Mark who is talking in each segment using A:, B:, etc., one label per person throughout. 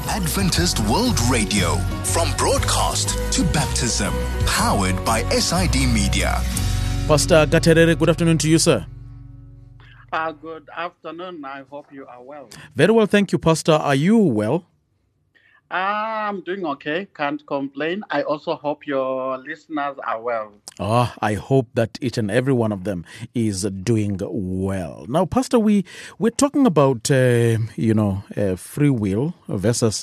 A: Adventist World Radio, from broadcast to baptism, powered by SID Media.
B: Pastor Gaterere, good afternoon to you, sir.
C: Good afternoon. I hope you are well.
B: Very well, thank you, Pastor. Are you well?
C: I'm doing okay. Can't complain. I also hope your listeners are well.
B: I hope that each and every one of them is doing well. Now, Pastor, we're talking about free will versus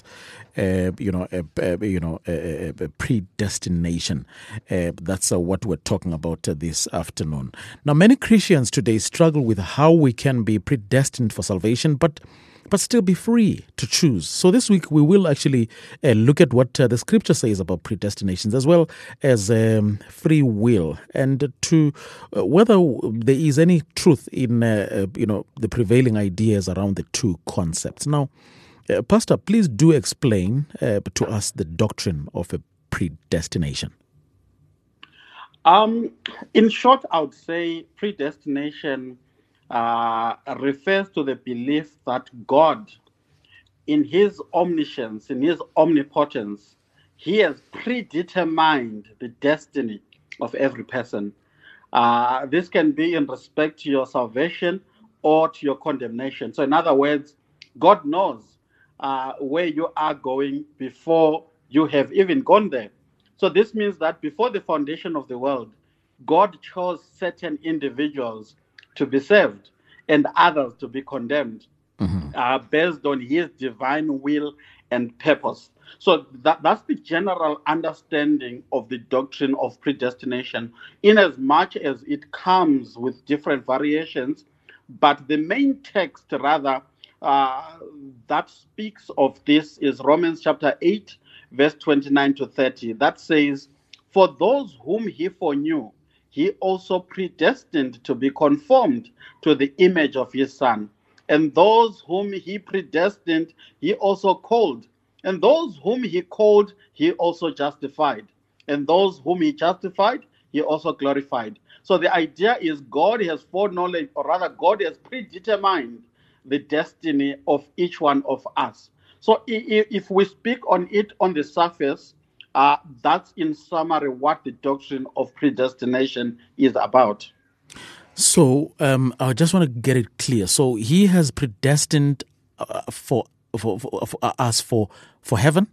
B: predestination. That's what we're talking about this afternoon. Now, many Christians today struggle with how we can be predestined for salvation, but still be free to choose. So this week we will actually look at what the scripture says about predestinations, as well as free will, and to whether there is any truth in the prevailing ideas around the two concepts. Now, Pastor, please do explain to us the doctrine of a predestination.
C: In short, I would say predestination refers to the belief that God, in his omniscience, in his omnipotence, he has predetermined the destiny of every person. This can be in respect to your salvation or to your condemnation. So in other words, God knows where you are going before you have even gone there. So this means that before the foundation of the world, God chose certain individuals to be saved and others to be condemned, based on his divine will and purpose. So that's the general understanding of the doctrine of predestination, in as much as it comes with different variations. But the main text, rather, that speaks of this is Romans chapter 8, verse 29 to 30. That says, "For those whom he foreknew, he also predestined to be conformed to the image of his Son. And those whom he predestined, he also called. And those whom he called, he also justified. And those whom he justified, he also glorified." So the idea is God has foreknowledge, or rather God has predetermined the destiny of each one of us. So if we speak on it on the surface, that's in summary what the doctrine of predestination is about.
B: So I just want to get it clear. So he has predestined for us for heaven?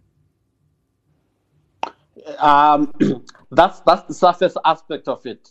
C: That's the surface aspect of it.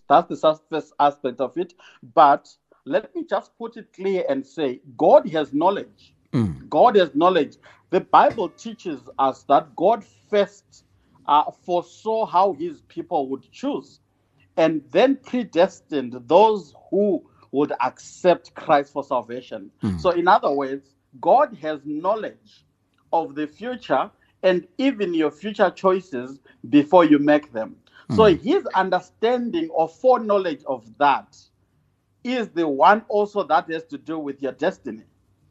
C: But let me just put it clear and say, God has knowledge. God has knowledge. The Bible teaches us that God first foresaw how his people would choose, and then predestined those who would accept Christ for salvation. So in other words, God has knowledge of the future and even your future choices before you make them. So his understanding or foreknowledge of that is the one also that has to do with your destiny.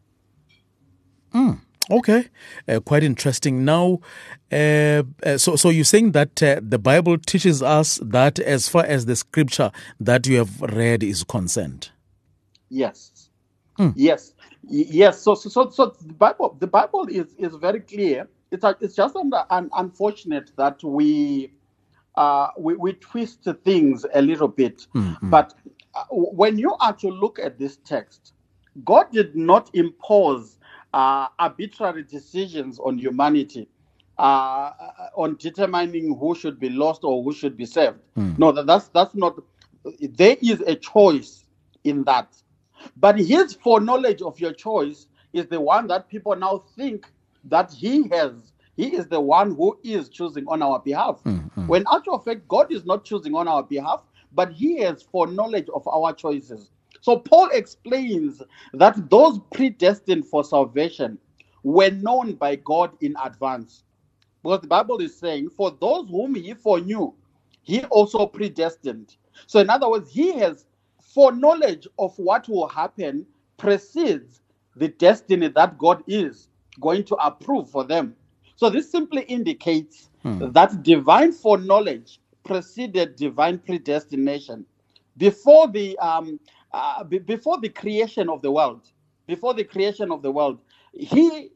B: Okay, quite interesting. Now, so you're saying that the Bible teaches us that, as far as the scripture that you have read is concerned.
C: Yes. Yes. So the Bible is very clear. It's just unfortunate that we twist things a little bit. But when you are to look at this text, God did not impose arbitrary decisions on humanity on determining who should be lost or who should be saved. No, that's not. There is a choice in that, but his foreknowledge of your choice is the one that people now think that he is the one who is choosing on our behalf. When in actual fact, God is not choosing on our behalf, but he has foreknowledge of our choices. So Paul explains that those predestined for salvation were known by God in advance. Because the Bible is saying, for those whom he foreknew, he also predestined. So in other words, he has foreknowledge of what will happen precedes the destiny that God is going to approve for them. So this simply indicates that divine foreknowledge preceded divine predestination. Before the creation of the world, he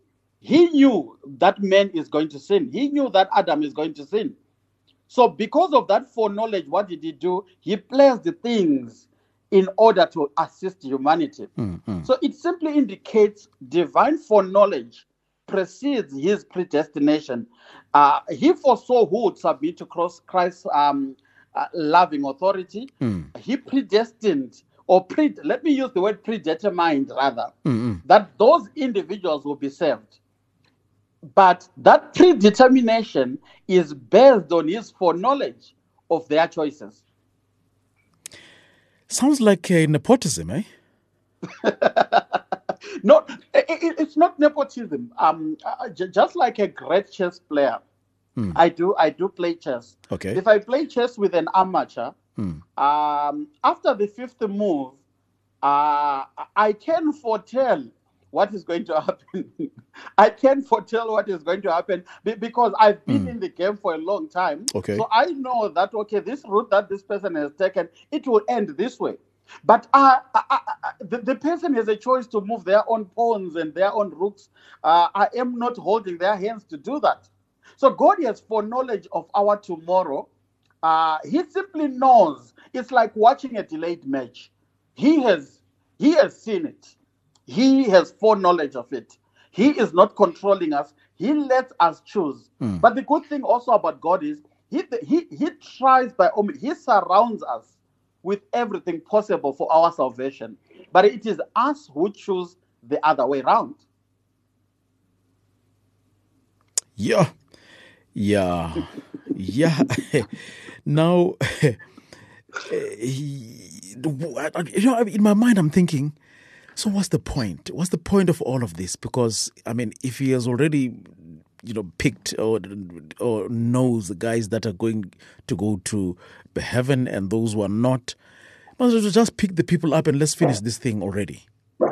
C: he knew that man is going to sin. He knew that Adam is going to sin. So because of that foreknowledge, what did he do? He placed the things in order to assist humanity. So it simply indicates divine foreknowledge precedes his predestination. He foresaw who would submit to Christ's loving authority. He predestined, let me use the word predetermined rather, that those individuals will be saved. But that predetermination is based on his foreknowledge of their choices.
B: Sounds like nepotism, eh?
C: No, it's not nepotism. Just like a great chess player, I do play chess.
B: Okay.
C: If I play chess with an amateur, after the fifth move, I can foretell what is going to happen. I can foretell what is going to happen because I've been in the game for a long time.
B: Okay.
C: So I know that, okay, this route that this person has taken, it will end this way. But the person has a choice to move their own pawns and their own rooks. I am not holding their hands to do that. So God has foreknowledge of our tomorrow. He simply knows. It's like watching a delayed match. He has seen it. He has foreknowledge of it. He is not controlling us. He lets us choose. But the good thing also about God is he tries he surrounds us with everything possible for our salvation. But it is us who choose the other way around.
B: Yeah. Now, in my mind, I'm thinking, so what's the point? What's the point of all of this? Because, I mean, if he has already, picked or knows the guys that are going to go to heaven and those who are not, might as well just pick the people up and let's finish this thing already.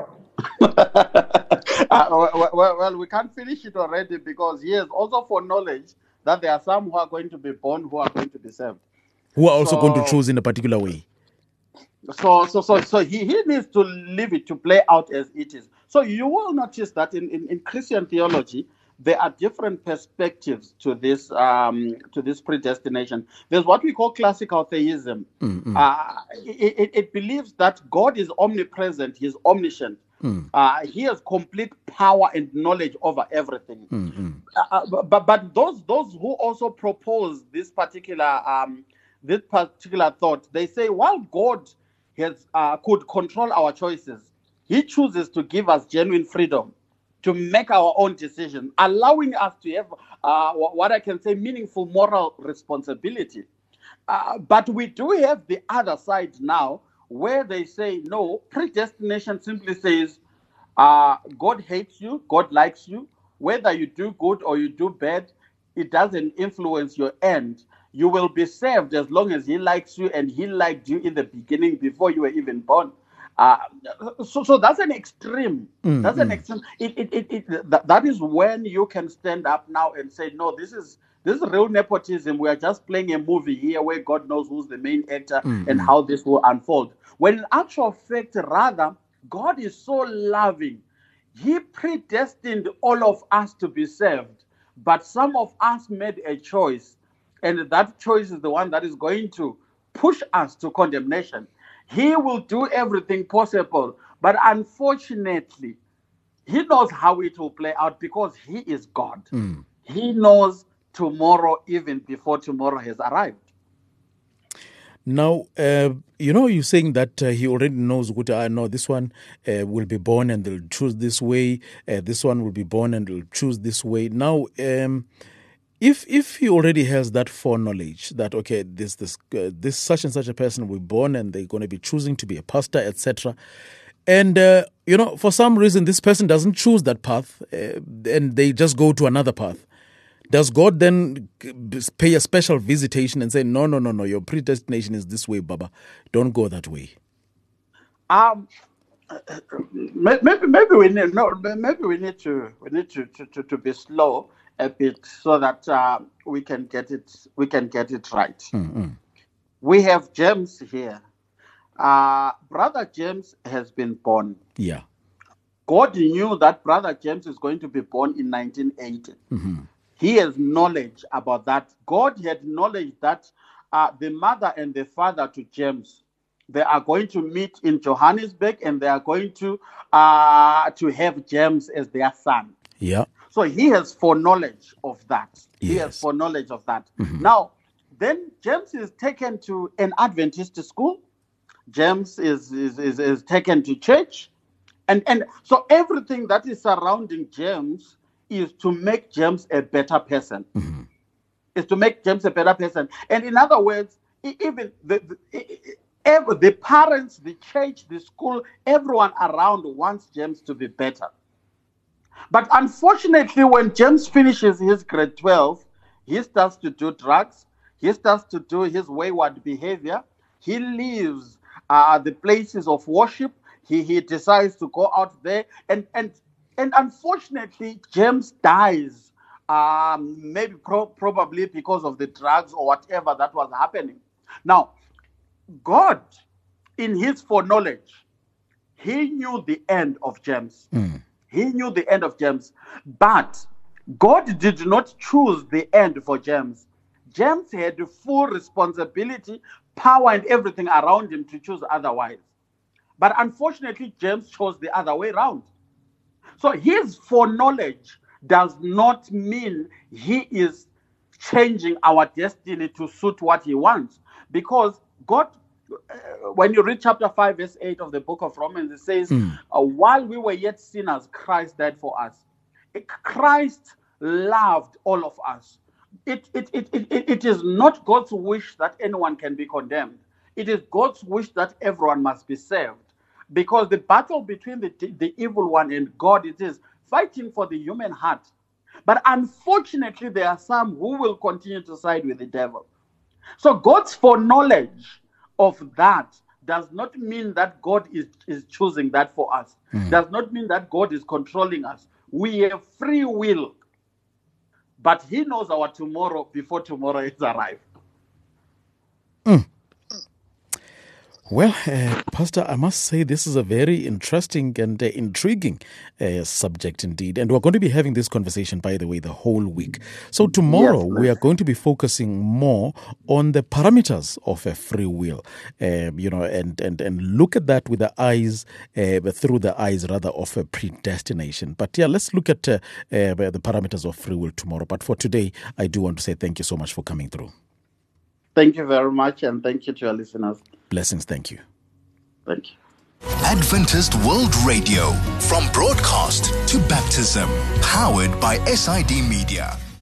C: Well, we can't finish it already because he has also foreknowledge that there are some who are going to be born who are going to be saved.
B: Who are also going to choose in a particular way.
C: So he needs to leave it to play out as it is. So you will notice that in Christian theology, there are different perspectives to this predestination. There's what we call classical theism. It believes that God is omnipresent, He's omniscient. He has complete power and knowledge over everything. But those who also propose this particular thought, they say, while God could control our choices, He chooses to give us genuine freedom to make our own decisions, allowing us to have what I can say meaningful moral responsibility. But we do have the other side now, where they say, no, predestination simply says, God hates you, God likes you. Whether you do good or you do bad, it doesn't influence your end. You will be saved as long as He likes you, and He liked you in the beginning before you were even born. So that's an extreme. That's an extreme. That is when you can stand up now and say, no, this is real nepotism. We are just playing a movie here where God knows who's the main actor and how this will unfold. When in actual fact, rather, God is so loving. He predestined all of us to be saved, but some of us made a choice, and that choice is the one that is going to push us to condemnation. He will do everything possible, but unfortunately, He knows how it will play out because He is God. He knows tomorrow even before tomorrow has arrived.
B: Now, you're saying that He already knows what I know. This one will be born and they'll choose this way. This one will be born and they'll choose this way. Now, if He already has that foreknowledge that, okay, this such and such a person will be born and they're going to be choosing to be a pastor, etc., and for some reason this person doesn't choose that path and they just go to another path, does God then pay a special visitation and say, no, your predestination is this way, Baba, don't go that way?
C: Maybe we need to be slow a bit so that we can get it right. We have James here. Brother James has been born.
B: Yeah.
C: God knew that Brother James is going to be born in 1980. He has knowledge about that. God had knowledge that the mother and the father to James, they are going to meet in Johannesburg, and they are going to have James as their son.
B: Yeah.
C: So he has foreknowledge of that.
B: Yes.
C: He has foreknowledge of that. Now, then James is taken to an Adventist school. James is taken to church. And so everything that is surrounding James is to make James a better person. Is to make James a better person. And in other words, even the parents, the church, the school, everyone around wants James to be better. But unfortunately, when James finishes his grade 12, he starts to do drugs. He starts to do his wayward behavior. He leaves the places of worship. He decides to go out there. And unfortunately, James dies, maybe probably because of the drugs or whatever that was happening. Now, God, in his foreknowledge, he knew the end of James. He knew the end of James. But God did not choose the end for James. James had the full responsibility, power, and everything around him to choose otherwise. But unfortunately, James chose the other way around. So his foreknowledge does not mean he is changing our destiny to suit what he wants. Because God, when you read chapter 5, verse 8 of the book of Romans, it says, while we were yet sinners, Christ died for us. Christ loved all of us. It is not God's wish that anyone can be condemned. It is God's wish that everyone must be saved. Because the battle between the evil one and God, it is fighting for the human heart. But unfortunately, there are some who will continue to side with the devil. So God's foreknowledge of that does not mean that God is choosing that for us. Does not mean that God is controlling us. We have free will. But he knows our tomorrow before tomorrow is arrived.
B: Well, Pastor, I must say this is a very interesting and intriguing subject indeed. And we're going to be having this conversation, by the way, the whole week. So tomorrow we are going to be focusing more on the parameters of free will, and look at that with the eyes, through the eyes rather of a predestination. But yeah, let's look at the parameters of free will tomorrow. But for today, I do want to say thank you so much for coming through.
C: Thank you very much, and thank you to your listeners.
B: Blessings. Thank you.
C: Thank you.
A: Adventist World Radio, from broadcast to baptism, powered by SID Media.